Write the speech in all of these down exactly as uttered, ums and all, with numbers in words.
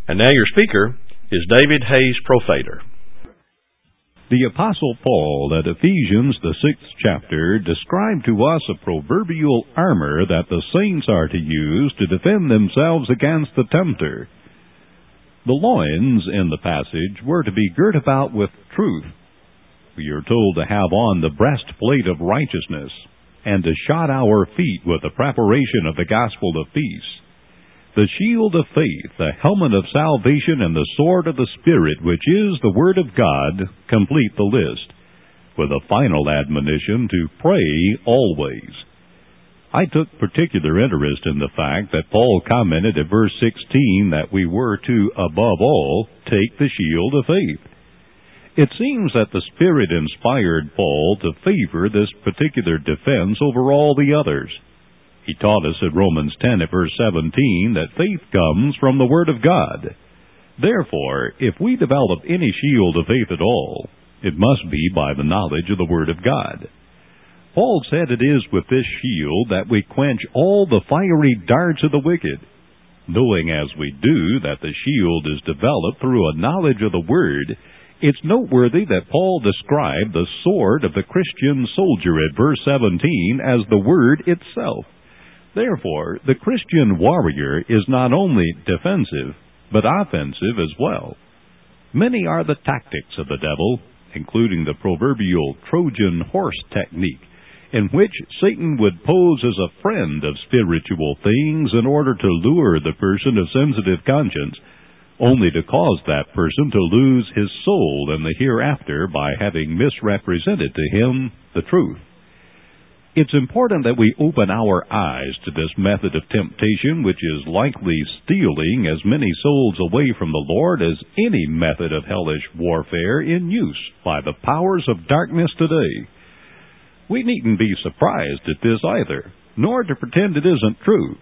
And now your speaker is David Hayes Profader. The Apostle Paul at Ephesians, the sixth chapter, described to us a proverbial armor that the saints are to use to defend themselves against the tempter. The loins in the passage were to be girt about with truth. We are told to have on the breastplate of righteousness, and to shod our feet with the preparation of the gospel of peace. The shield of faith, the helmet of salvation, and the sword of the Spirit, which is the Word of God, complete the list, with a final admonition to pray always. I took particular interest in the fact that Paul commented at verse sixteen that we were to, above all, take the shield of faith. It seems that the Spirit inspired Paul to favor this particular defense over all the others. He taught us in Romans ten at verse seventeen that faith comes from the Word of God. Therefore, if we develop any shield of faith at all, it must be by the knowledge of the Word of God. Paul said it is with this shield that we quench all the fiery darts of the wicked. Knowing as we do that the shield is developed through a knowledge of the Word, it's noteworthy that Paul described the sword of the Christian soldier at verse seventeen as the Word itself. Therefore, the Christian warrior is not only defensive, but offensive as well. Many are the tactics of the devil, including the proverbial Trojan horse technique, in which Satan would pose as a friend of spiritual things in order to lure the person of sensitive conscience, only to cause that person to lose his soul in the hereafter by having misrepresented to him the truth. It's important that we open our eyes to this method of temptation, which is likely stealing as many souls away from the Lord as any method of hellish warfare in use by the powers of darkness today. We needn't be surprised at this either, nor to pretend it isn't true.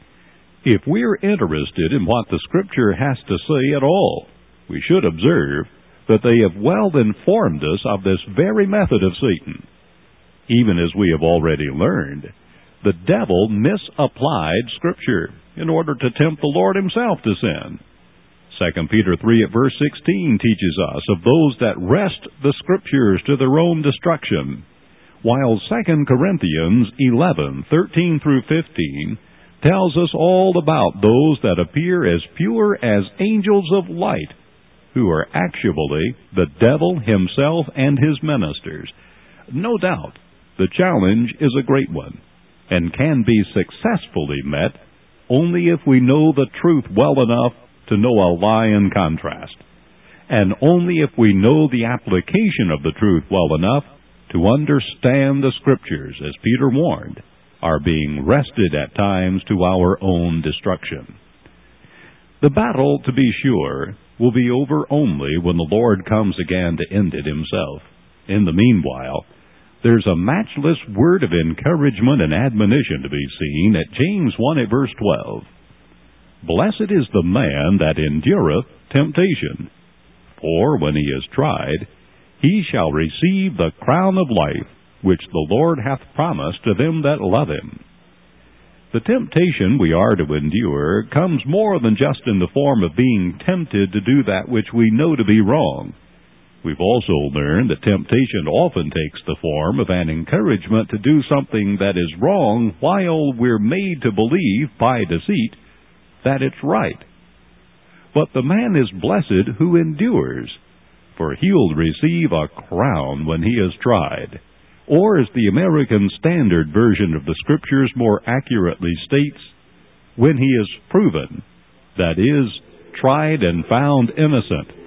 If we're interested in what the Scripture has to say at all, we should observe that they have well informed us of this very method of Satan. Even as we have already learned, the devil misapplied Scripture in order to tempt the Lord himself to sin. Second Peter three at verse sixteen teaches us of those that wrest the Scriptures to their own destruction, while Second Corinthians eleven thirteen through fifteen tells us all about those that appear as pure as angels of light, who are actually the devil himself and his ministers. No doubt, the challenge is a great one, and can be successfully met only if we know the truth well enough to know a lie in contrast, and only if we know the application of the truth well enough to understand the Scriptures, as Peter warned, are being wrested at times to our own destruction. The battle, to be sure, will be over only when the Lord comes again to end it himself. In the meanwhile, there's a matchless word of encouragement and admonition to be seen at James one at verse twelve. Blessed is the man that endureth temptation, for when he is tried, he shall receive the crown of life, which the Lord hath promised to them that love him. The temptation we are to endure comes more than just in the form of being tempted to do that which we know to be wrong. We've also learned that temptation often takes the form of an encouragement to do something that is wrong while we're made to believe, by deceit, that it's right. But the man is blessed who endures, for he'll receive a crown when he is tried. Or, as the American Standard Version of the Scriptures more accurately states, when he is proven, that is, tried and found innocent.